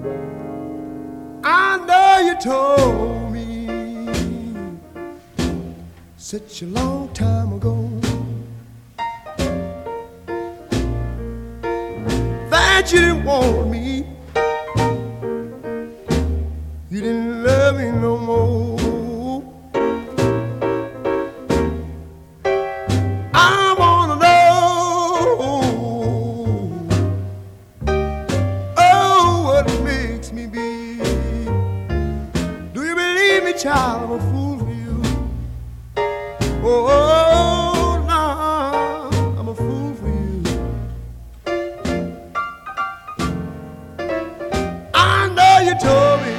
I know you told me such a long time ago that you didn't want me, you didn't love me no more. I wanna know, oh, what makes me be. Do you believe me, child? I'm a fool for you. Oh, no, I'm a fool for you. I know you told me